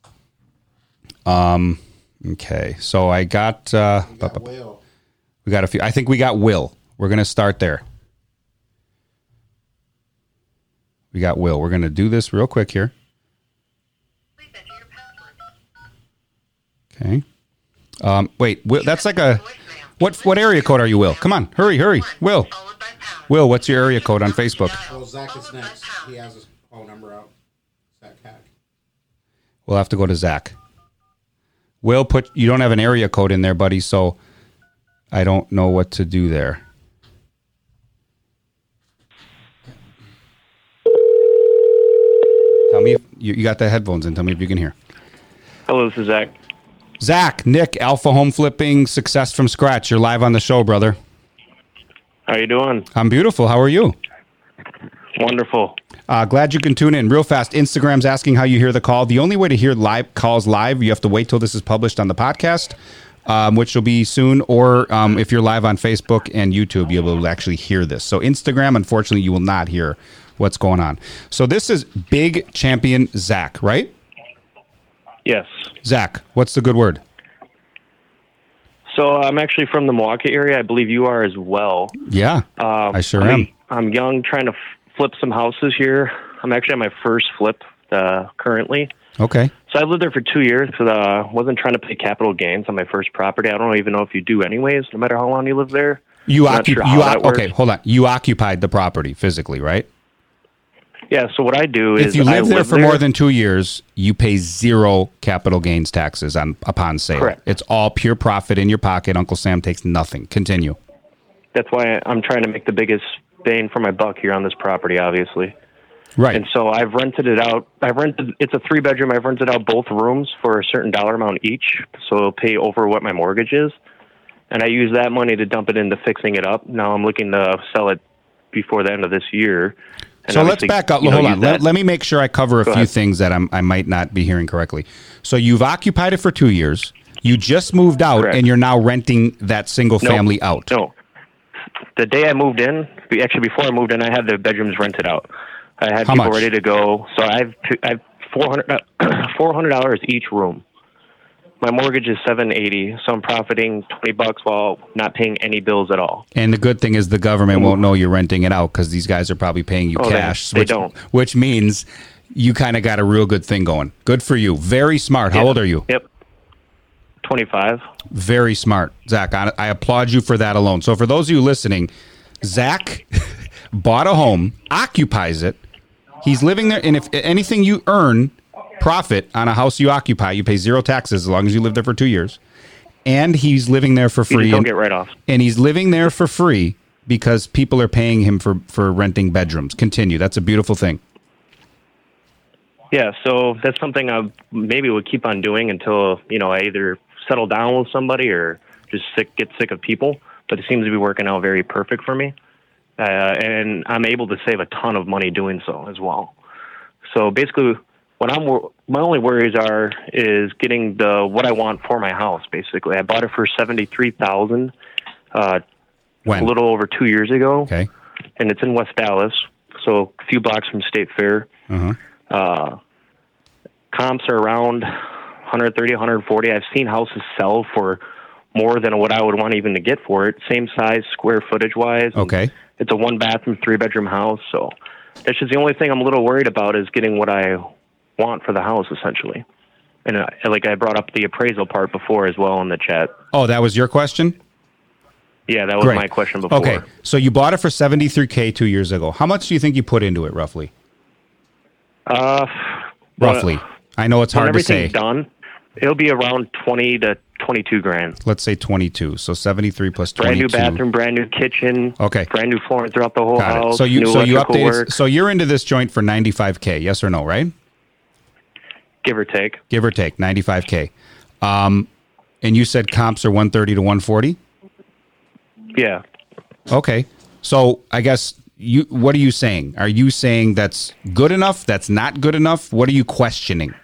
Um, okay. So I got, uh, we got Will. We got a few. I think we got Will. We're going to start there. We got Will. We're going to do this real quick here. Please enter your password. Okay. Um, wait, Will, that's like a, what, what area code are you, Will? Come on. Hurry, hurry. Will. Will, what's your area code on Facebook? Well, Zach is next. He has his phone number out. Zach Hack. We'll have to go to Zach. Will, put, you don't have an area code in there, buddy, so I don't know what to do there. Tell me if, You, you got the headphones in. Tell me if you can hear. Hello, this is Zach. Zach, Nick, Alpha Home Flipping, Success from Scratch. You're live on the show, brother. How you doing? I'm beautiful. How are you? Wonderful. Uh, glad you can tune in. Real fast, Instagram's asking how you hear the call. The only way to hear live calls live, you have to wait till this is published on the podcast, um, which will be soon. Or um, if you're live on Facebook and YouTube, you'll be able to actually hear this. So Instagram, unfortunately, you will not hear what's going on. So this is Big Champion Zach, right? Yes. Zach, what's the good word? So I'm actually from the Milwaukee area. I believe you are as well. Yeah, Um, I sure I am. mean, I'm young, trying to f- flip some houses here. I'm actually on my first flip uh, currently. Okay. So I lived there for two years because I uh, wasn't trying to pay capital gains on my first property. I don't even know if you do anyways, no matter how long you live there. You I'm not occup- sure how you that o- works. Okay, hold on. You occupied the property physically, right? Yeah, so what I do is If you I live there live for more than two years, you pay zero capital gains taxes on upon sale. Correct. It's all pure profit in your pocket. Uncle Sam takes nothing. Continue. That's why I'm trying to make the biggest bang for my buck here on this property, obviously. Right. And so I've rented it out. I've rented, it's a three bedroom. I've rented out both rooms for a certain dollar amount each. So it'll pay over what my mortgage is. And I use that money to dump it into fixing it up. Now I'm looking to sell it before the end of this year. And So let's obviously, back up. you know, Hold use on. that- Let, let me make sure I cover a Go few ahead. things that I'm, I might not be hearing correctly. So you've occupied it for two years. You just moved out, Correct. and you're now renting that single No, family out. No. The day I moved in, actually before I moved in, I had the bedrooms rented out. I had How people much? ready to go. So I've I've four hundred four hundred dollars each room. My mortgage is seven eighty, so I'm profiting twenty bucks while not paying any bills at all. And the good thing is the government won't know you're renting it out because these guys are probably paying you Oh, they- cash. they which, don't. Which means you kind of got a real good thing going. Good for you. Very smart. How Yeah. old are you? Yep. twenty-five. Very smart, Zach. I, I applaud you for that alone. So for those of you listening, Zach bought a home, occupies it. He's living there, and if anything you earn profit on a house you occupy, you pay zero taxes as long as you live there for two years. And he's living there for You free. just don't and, get write-offs. and he's living there for free because people are paying him for, for renting bedrooms. Continue. That's a beautiful thing. Yeah, so that's something I maybe would keep on doing until, you know, I either settle down with somebody or just sick, get sick of people. But it seems to be working out very perfect for me. Uh, and I'm able to save a ton of money doing so as well. So basically, what I'm wor- my only worries are is getting the what I want for my house. Basically, I bought it for seventy-three thousand uh, When? a little over two years ago, Okay. and it's in West Dallas, so a few blocks from State Fair. Uh-huh. Uh, comps are around one thirty, one forty. I've seen houses sell for more than what I would want even to get for it. Same size, square footage wise. and Okay. It's a one bathroom, three bedroom house. So that's just the only thing I'm a little worried about is getting what I want for the house, essentially. And uh, like I brought up the appraisal part before as well in the chat. Oh, that was your question? Yeah, that was Great. my question before. Okay. So you bought it for seventy-three K two years ago. How much do you think you put into it, roughly? Uh, Roughly. I know it's when hard to say. everything's done, it'll be around twenty to twenty-two grand. Let's say twenty-two. So seventy-three plus Brand twenty-two. new bathroom, brand new kitchen. Okay. Brand new flooring throughout the whole Got house. it. So you new so you electrical updated. work, So you're into this joint for ninety-five K, yes or no, right? give or take. Give or take, ninety-five K. Um, and you said comps are one thirty to one forty? Yeah. Okay. So I guess you what are you saying? Are you saying that's good enough? That's not good enough? What are you questioning?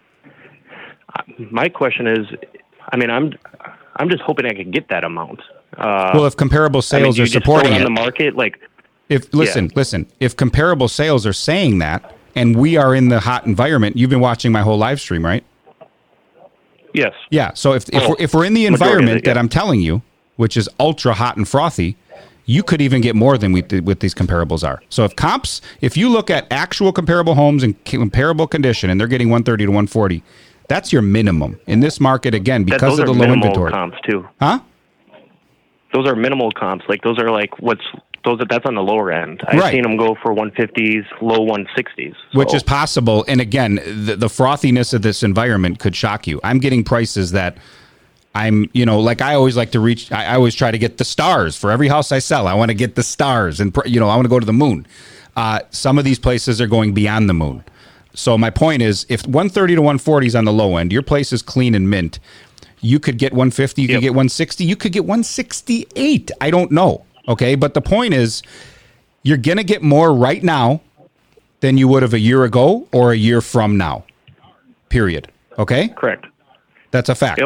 My question is, I mean, I'm I'm just hoping I can get that amount. Uh, Well, if comparable I mean, sales you are just throw supporting it on it, the market, like if listen, Yeah. listen, if comparable sales are saying that, and we are in the hot environment, you've been watching my whole live stream, right? yes, Yeah. So if if, Oh, we're, if we're in the majority of environment it, yeah. that I'm telling you, which is ultra hot and frothy, you could even get more than we did with these comparables are. So if comps, if you look at actual comparable homes in comparable condition, and they're getting one thirty to one forty, that's your minimum in this market again that, because those of the are low minimal inventory. comps too. Huh? Those are minimal comps. Like those are like what's those. Are, that's on the lower end. I've Right. seen them go for one fifties, low one sixties, Which So- is possible. And again, the, the frothiness of this environment could shock you. I'm getting prices that I'm, you know, like I always like to reach, I, I always try to get the stars for every house I sell. I want to get the stars and, pr- you know, I want to go to the moon. Uh, some of these places are going beyond the moon. So my point is, if one thirty to one forty is on the low end, your place is clean and mint. You could get one fifty, you could Yep. get one sixty, you could get one sixty-eight. I don't know. Okay. But the point is, you're going to get more right now than you would have a year ago or a year from now. Period. Okay. Correct. That's a fact. Yep.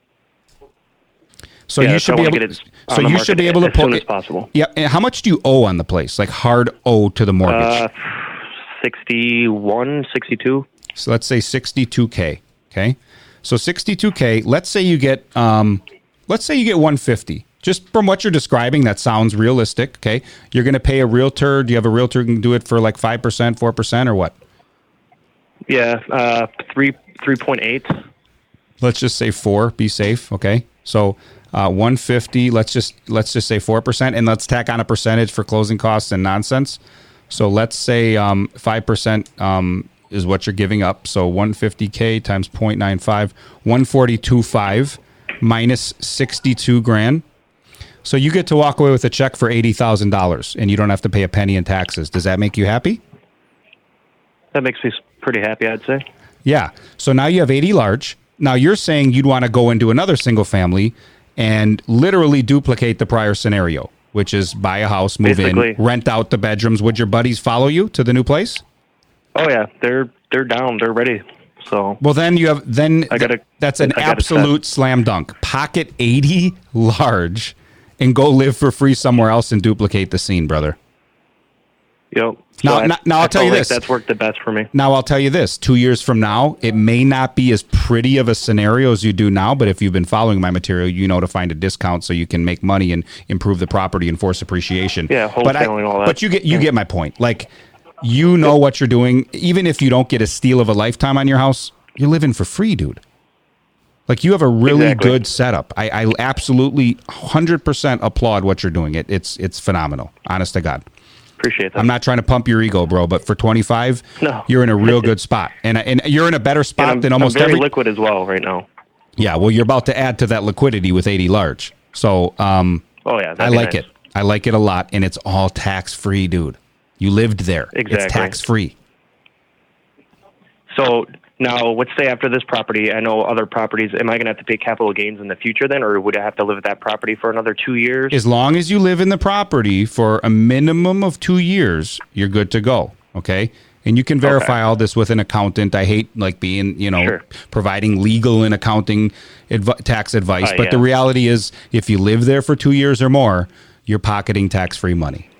So Yeah, you so should I be wanna able. get it on So the you should market be able to as soon poke as it. possible. Yeah. And how much do you owe on the place? Like hard owe to the mortgage? Uh, sixty-one, sixty-two. So let's say sixty-two K. Okay. So sixty-two K. Let's say you get. Um, let's say you get one fifty. Just from what you're describing, that sounds realistic. Okay. You're going to pay a realtor. Do you have a realtor who can do it for like five percent, four percent, or what? Yeah, uh, three three point eight. Let's just say four. Be safe. Okay. So uh, one fifty. Let's just let's just say four percent, and let's tack on a percentage for closing costs and nonsense. So let's say um, five percent um, is what you're giving up. So one fifty K times zero point nine five, one forty-two point five minus sixty-two grand. So you get to walk away with a check for eighty thousand dollars, and you don't have to pay a penny in taxes. Does that make you happy? That makes me pretty happy, I'd say. Yeah. So now you have eighty large. Now you're saying you'd want to go into another single family and literally duplicate the prior scenario, which is buy a house, move Basically. in, rent out the bedrooms. Would your buddies follow you to the new place? Oh yeah, they're they're down, they're ready. So Well, then you have then I gotta- that's an I gotta absolute slam dunk. Pocket eighty large and go live for free somewhere else and duplicate the scene, brother. yep. Now- So I- now- now I'll I tell feel you like this. That's worked the best for me. Now, I'll tell you this. Two years from now, it may not be as pretty of a scenario as you do now, but if you've been following my material, you know to find a discount so you can make money and improve the property and force appreciation. Yeah, but I- wholesaling, all that. But you get you get my point. Like, you know what you're doing. Even if you don't get a steal of a lifetime on your house, you're living for free, dude. Like, you have a really Exactly. good setup. I, I absolutely one hundred percent applaud what you're doing. It, it's it's phenomenal. Honest to God. Appreciate that. I'm not trying to pump your ego, bro, but for twenty-five, No. you're in a real good spot, and and you're in a better And spot I'm, than almost I'm very every. liquid as well right now. Yeah, well, you're about to add to that liquidity with eighty large, so um, Oh yeah, that'd I be like nice. it. I like it a lot, and it's all tax free, dude. You lived there. It's Exactly. tax free. So now, let's say after this property, I know other properties. Am I going to have to pay capital gains in the future then, or would I have to live at that property for another two years? As long as you live in the property for a minimum of two years, you're good to go. Okay. And you can verify Okay. all this with an accountant. I hate like being, you know, Sure. providing legal and accounting adv- tax advice. Uh, but yeah. the reality is, if you live there for two years or more, you're pocketing tax-free money.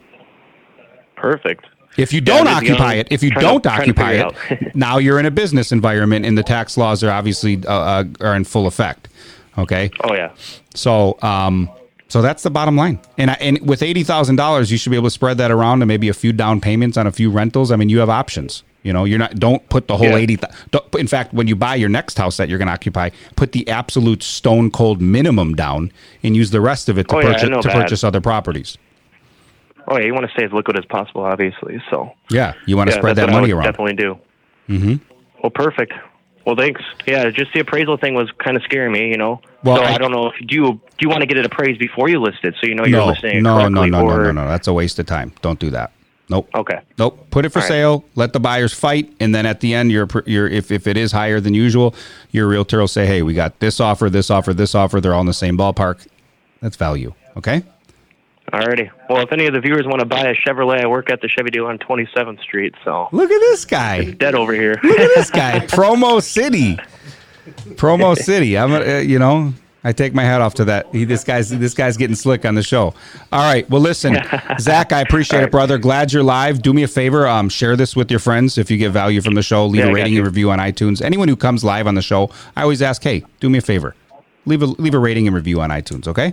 Perfect. If you Yeah, don't I'm just occupy young, it, if you trying to- don't trying to occupy figure it, it out. now you're in a business environment, and the tax laws are obviously uh, uh, are in full effect. Okay. Oh yeah. So, um, so that's the bottom line. And I, and with eighty thousand dollars, you should be able to spread that around to maybe a few down payments on a few rentals. I mean, you have options. You know, you're not. Don't put the whole Yeah. eighty. Th- don't- in fact, when you buy your next house that you're going to occupy, put the absolute stone cold minimum down and use the rest of it to Oh, yeah, I purchase know to that. purchase other properties. Oh yeah. You want to stay as liquid as possible, obviously. So Yeah, you want to yeah, spread that's that what I money would around. Definitely do. Mm-hmm. Well, perfect. Well, thanks. Yeah, just the appraisal thing was kind of scaring me, you know. Well, so I- I, don't know if do you do you want to get it appraised before you list it, so you know you're No, listing it no, no, correctly, no, no, or no, no. That's a waste of time. Don't do that. Nope. okay. Nope. Put it for All right. sale. Let the buyers fight, and then at the end, you're you're if, if it is higher than usual, your realtor will say, "Hey, we got this offer, this offer, this offer. They're all in the same ballpark. That's value." Okay. Alrighty. Well, if any of the viewers want to buy a Chevrolet, I work at the Chevy dealer on twenty-seventh Street, so Look at this guy. dead over here. Look at this guy. Promo City. Promo City. I'm, uh, you know, I take my hat off to that. He, this guy's this guy's getting slick on the show. All right. Well, listen, Zach, I appreciate it, brother. Glad you're live. Do me a favor. Um, share this with your friends if you get value from the show. Leave Yeah, I a got rating you. and review on iTunes. Anyone who comes live on the show, I always ask, hey, do me a favor. Leave a leave a rating and review on iTunes. Okay.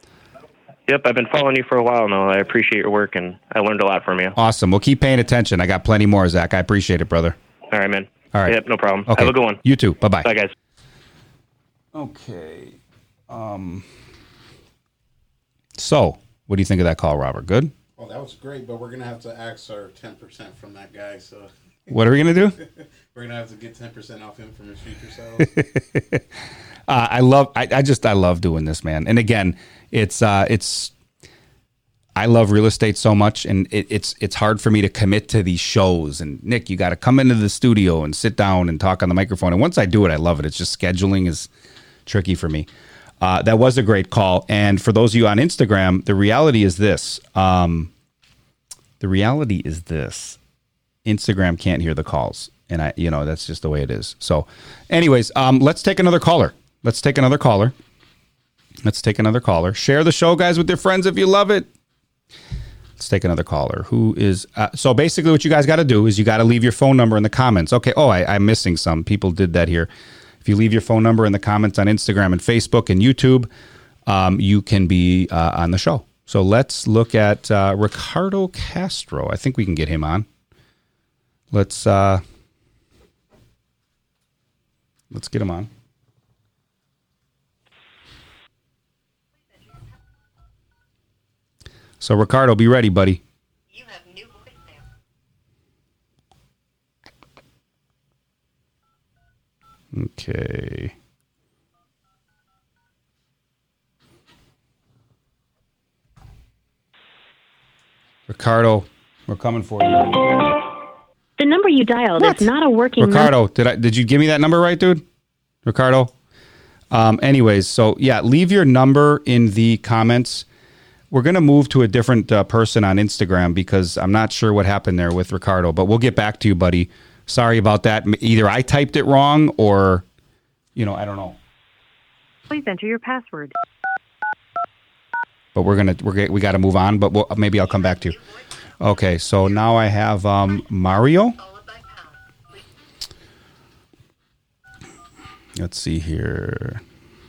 Yep, I've been following you for a while now. I appreciate your work, and I learned a lot from you. Awesome. Well, keep paying attention. I got plenty more, Zach. I appreciate it, brother. All right, man. All right. Yep, no problem. Okay. Have a good one. You too. Bye bye. Bye, guys. Okay. Um. So, what do you think of that call, Robert? Good? Well, that was great, but we're gonna have to ask our ten percent from that guy. So What are we going to do? we're gonna have to get ten percent off him from his future sales. Uh, I love, I, I just, I love doing this, man. And again, it's, uh, it's, I love real estate so much, and it, it's it's hard for me to commit to these shows. And Nick, you got to come into the studio and sit down and talk on the microphone. And once I do it, I love it. It's just scheduling is tricky for me. Uh, that was a great call. And for those of you on Instagram, the reality is this. Um, the reality is this. Instagram can't hear the calls. And I, you know, that's just the way it is. So anyways, um, let's take another caller. Let's take another caller. Let's take another caller. Share the show, guys, with your friends if you love it. Let's take another caller. Who is, uh, so basically what you guys got to do is you got to leave your phone number in the comments. Okay. Oh, I, I'm missing some. People did that here. If you leave your phone number in the comments on Instagram and Facebook and YouTube, um, you can be uh, on the show. So let's look at uh, Ricardo Castro. I think we can get him on. Let's, uh, let's get him on. So, Ricardo, be ready, buddy. You have new voicemail. Okay. Ricardo, we're coming for you. The number you dialed What? is not a working number. Ricardo, did I did you give me that number right, dude? Ricardo? Um, anyways, so yeah, leave your number in the comments. We're going to move to a different uh, person on Instagram because I'm not sure what happened there with Ricardo, but we'll get back to you, buddy. Sorry about that. Either I typed it wrong or, you know, I don't know. Please enter your password. But we're going to, we're we got to move on, but we'll, maybe I'll come back to you. Okay, so now I have um, Mario. Followed by pound. Please. Let's see here.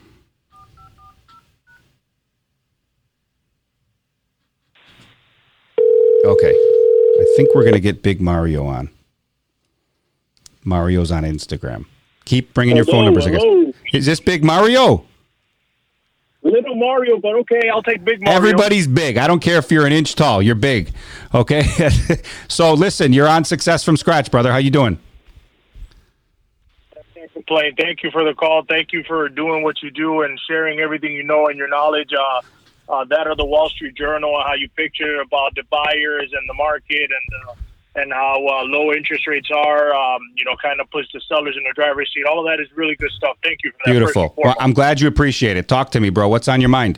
Okay. I think we're going to get Big Mario on. Mario's on Instagram. Keep bringing your phone numbers, I guess. Hello. Is this Big Mario? Little Mario, but okay, I'll take Big Mario. Everybody's big. I don't care if you're an inch tall. You're big. Okay? So listen, you're on Success from Scratch, brother. How you doing? Can't complain. Thank you for the call. Thank you for doing what you do and sharing everything you know and your knowledge. Uh, uh, that of the Wall Street Journal, how you picture about the buyers and the market and uh, and how uh, low interest rates are, um, you know, kind of puts the sellers in the driver's seat. All of that is really good stuff. Thank you for that. Beautiful. Well, I'm glad you appreciate it. Talk to me, bro. What's on your mind?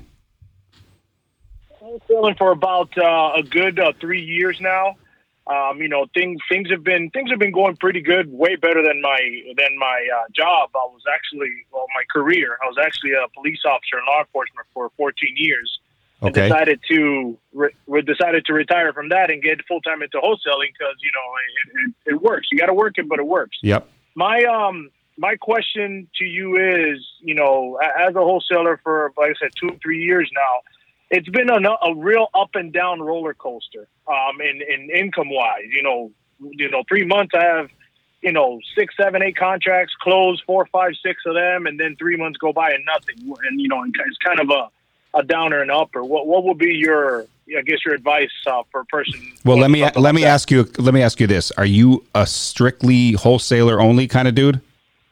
I'm selling for about uh, a good uh, three years now. Um, you know, things things have been things have been going pretty good, way better than my than my uh, job. I was actually, well, my career. I was actually a police officer in law enforcement for fourteen years. Okay. And decided to re- we decided to retire from that and get full time into wholesaling because you know it, it, it works. You got to work it, but it works. Yep. My um my question to you is, you know, as a wholesaler for, like I said, two three years now, it's been a, a real up and down roller coaster. Um, in, in income wise, you know, you know, three months I have, you know, six, seven, eight contracts, close four, five, six of them, and then three months go by and nothing. And you know, it's kind of a a downer and upper. What what would be your, I guess, your advice uh, for a person? Well, let me let like me that? ask you let me ask you this: are you a strictly wholesaler only kind of dude?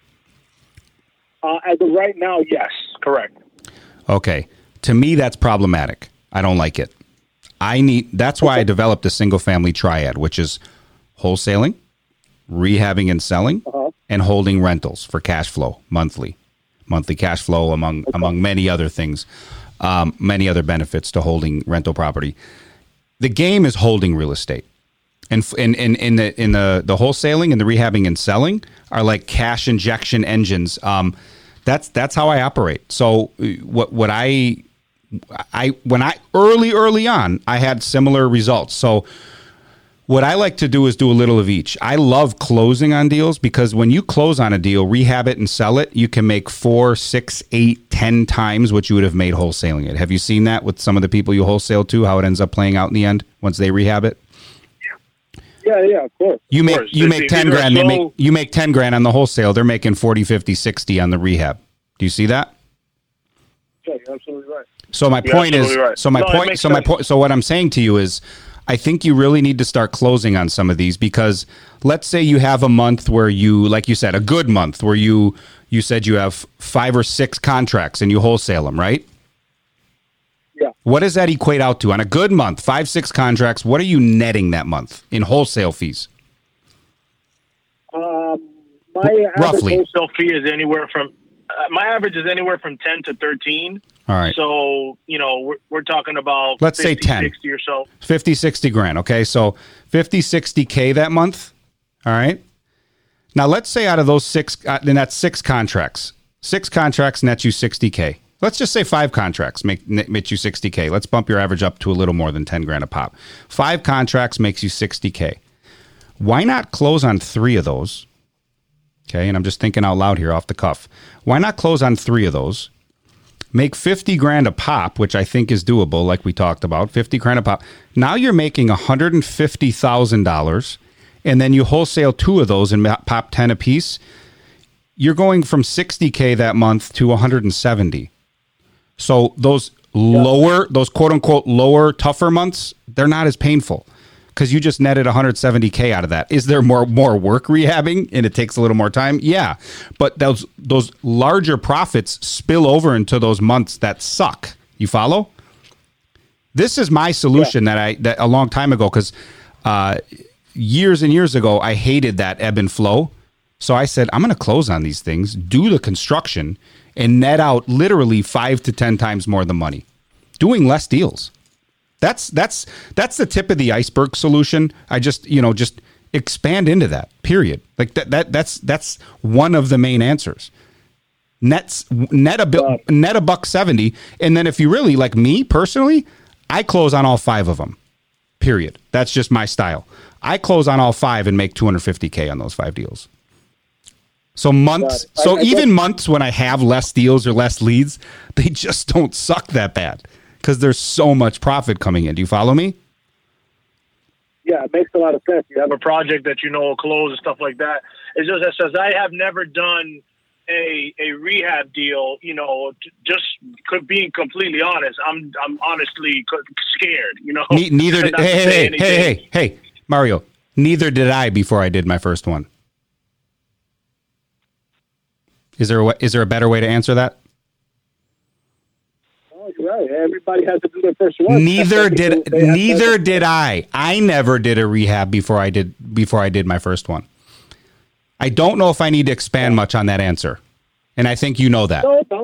Uh, as of right now, yes, correct. Okay. To me, that's problematic. I don't like it. I need. That's why I developed a single family triad, which is wholesaling, rehabbing and selling, Uh-huh. and holding rentals for cash flow monthly, monthly cash flow among among many other things, um, many other benefits to holding rental property. The game is holding real estate, and f- in in in the in the the wholesaling and the rehabbing and selling are like cash injection engines. Um, that's that's how I operate. So uh, what what I I when I early early on I had similar results. So what I like to do is do a little of each. I love closing on deals because when you close on a deal, rehab it and sell it, you can make four, six, eight, ten times what you would have made wholesaling it. Have you seen that with some of the people you wholesale to, how it ends up playing out in the end once they rehab it? Yeah, yeah, of course. You Of make course. you It's make ten either grand, they slow- make you make ten grand on the wholesale, they're making forty, fifty, sixty on the rehab. Do you see that? Yeah, you're absolutely right. So my You're point is, absolutely right. so my No, it point, makes so my sense. point, so what I'm saying to you is, I think you really need to start closing on some of these because let's say you have a month where you, like you said, a good month where you, you said you have five or six contracts and you wholesale them, right? Yeah. What does that equate out to on a good month? Five, six contracts. What are you netting that month in wholesale fees? Um, my average Roughly. wholesale fee is anywhere from uh, my average is anywhere from ten to thirteen. All right. So you know we're we're talking about Let's say fifty, ten. sixty or so. fifty, sixty grand. Okay. So fifty, sixty K that month. All right. Now let's say out of those six, uh, then that's six contracts. Six contracts net you sixty K. Let's just say five contracts make, make you sixty K. Let's bump your average up to a little more than ten grand a pop. Five contracts makes you sixty K. Why not close on three of those? Okay, and I'm just thinking out loud here off the cuff. Why not close on three of those? Make fifty grand a pop, which I think is doable, like we talked about. fifty grand a pop. Now you're making one hundred fifty thousand dollars, and then you wholesale two of those and pop ten a piece. You're going from sixty K that month to one hundred seventy. So those lower, those quote unquote lower, tougher months, they're not as painful because you just netted one hundred seventy K out of that. Is there more more work rehabbing and it takes a little more time? Yeah, but those those larger profits spill over into those months that suck. You follow? This is my solution yeah. that I that a long time ago because uh, years and years ago I hated that ebb and flow. So I said I'm going to close on these things, do the construction, and net out literally five to ten times more the money, doing less deals. That's that's that's the tip of the iceberg solution. I just you know just expand into that. Period. Like that that that's that's one of the main answers. Nets net a bill, net a buck seventy, and then if you really like me personally, I close on all five of them. Period. That's just my style. I close on all five and make two hundred fifty K on those five deals. So months, I, so I even guess, months when I have less deals or less leads, they just don't suck that bad because there's so much profit coming in. Do you follow me? Yeah, it makes a lot of sense. You have a project that you know will close and stuff like that. It's just that says I have never done a a rehab deal. You know, just being completely honest, I'm I'm honestly scared. You know, Ne- neither. Did, Not to hey, say hey, anything. hey, hey, hey, Mario. Neither did I before I did my first one. Is there a, wa- is there a better way to answer that? Oh, you're right. Everybody has to do their first one. Neither did They have neither to- did I. I never did a rehab before I did before I did my first one. I don't know if I need to expand much on that answer, and I think you know that. No, no.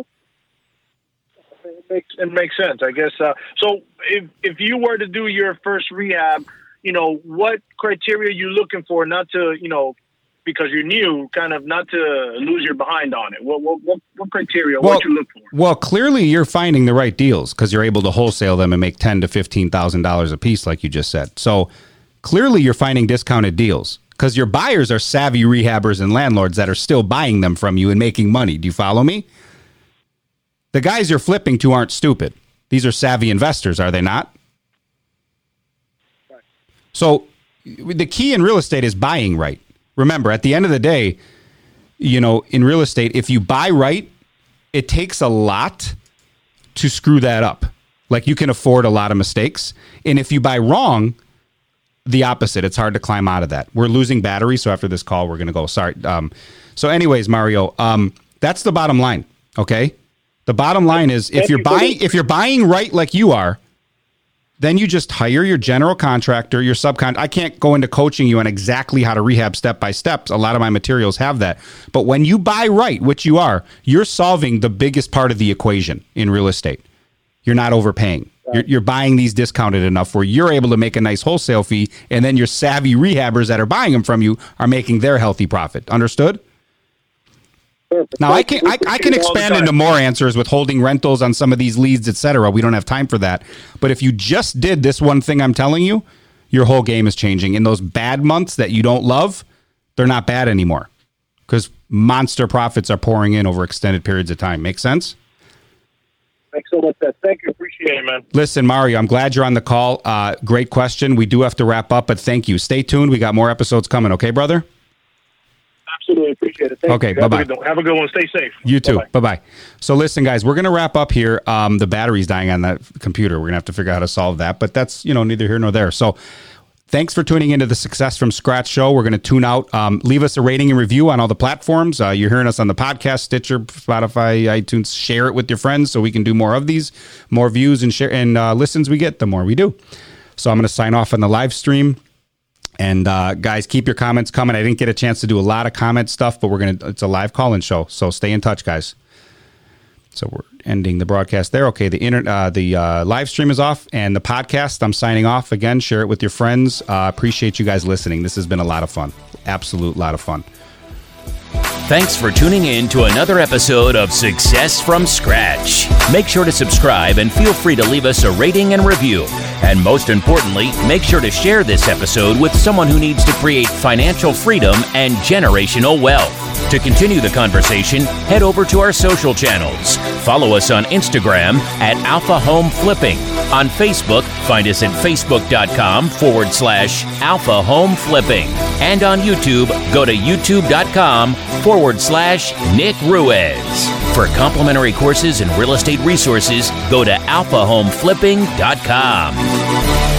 It makes it makes sense, I guess. Uh, so, if if you were to do your first rehab, you know, what criteria are you looking for? Not to, you know, because you're new, kind of not to lose your behind on it. What what what, what criteria? Well, what you look for? well, clearly you're finding the right deals because you're able to wholesale them and make ten to fifteen thousand dollars a piece, like you just said. So clearly you're finding discounted deals because your buyers are savvy rehabbers and landlords that are still buying them from you and making money. Do you follow me? The guys you're flipping to aren't stupid. These are savvy investors, are they not? Right. So the key in real estate is buying right. Remember, at the end of the day, you know, in real estate, if you buy right, it takes a lot to screw that up. Like you can afford a lot of mistakes. And if you buy wrong, the opposite. It's hard to climb out of that. We're losing battery, so after this call, we're going to go. Sorry. Um, so anyways, Mario, um, that's the bottom line, okay? The bottom line is if you're buying if you're buying right like you are, then you just hire your general contractor, your subcon. I can't go into coaching you on exactly how to rehab step by step. A lot of my materials have that. But when you buy right, which you are, you're solving the biggest part of the equation in real estate. You're not overpaying. You're, you're buying these discounted enough where you're able to make a nice wholesale fee, and then your savvy rehabbers that are buying them from you are making their healthy profit. Understood? Perfect. Now I can I, I can expand into more answers with holding rentals on some of these leads, et cetera. We don't have time for that. But if you just did this one thing I'm telling you, your whole game is changing. In those bad months that you don't love, they're not bad anymore because monster profits are pouring in over extended periods of time. Make sense? Makes so much sense. Thank you. Appreciate it, man. Listen, Mario, I'm glad you're on the call. Uh, great question. We do have to wrap up, but thank you. Stay tuned. We got more episodes coming. Okay, brother? Absolutely appreciate it. Thank Okay, you. bye-bye. Have a good one. Have a good one. Stay safe. You too. Bye-bye. Bye-bye. So listen, guys, we're going to wrap up here. Um, the battery's dying on that computer. We're going to have to figure out how to solve that, but that's, you know, neither here nor there. So Thanks for tuning into the Success from Scratch show. We're going to tune out. Um, leave us a rating and review on all the platforms. Uh, you're hearing us on the podcast, Stitcher, Spotify, iTunes. Share it with your friends so we can do more of these. More views and share and uh, listens we get, the more we do. So I'm going to sign off on the live stream. And uh, guys, keep your comments coming. I didn't get a chance to do a lot of comment stuff, but we're going to, it's a live call-in show. So stay in touch, guys. So we're ending the broadcast there. Okay, the inter- uh, the uh, live stream is off, and the podcast, I'm signing off. Again, share it with your friends. Uh, appreciate you guys listening. This has been a lot of fun. Absolute lot of fun. Thanks for tuning in to another episode of Success from Scratch. Make sure to subscribe and feel free to leave us a rating and review. And most importantly, make sure to share this episode with someone who needs to create financial freedom and generational wealth. To continue the conversation, head over to our social channels. Follow us on Instagram at Alpha Home Flipping. On Facebook, find us at facebook.com forward slash Alpha Home Flipping. And on YouTube, go to youtube.com forward slash Nick Ruiz. For complimentary courses and real estate resources, go to alpha home flipping dot com.